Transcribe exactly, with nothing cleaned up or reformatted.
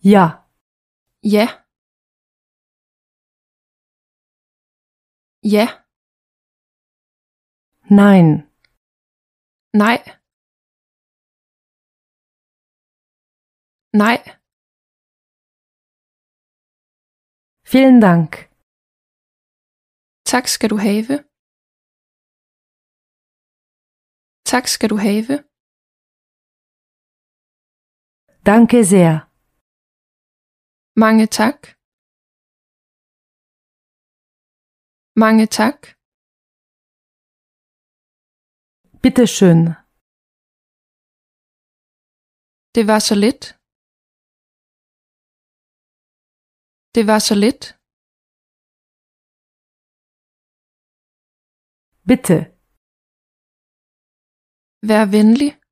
Ja. Ja. Ja. Nein. Nej. Nej. Vielen Dank. Tak skal du have. Tak skal du have. Danke sehr. Mange tak. Mange tak. Bitte schön. Det var så lidt. Det var så lidt. Bitte. Vær venlig.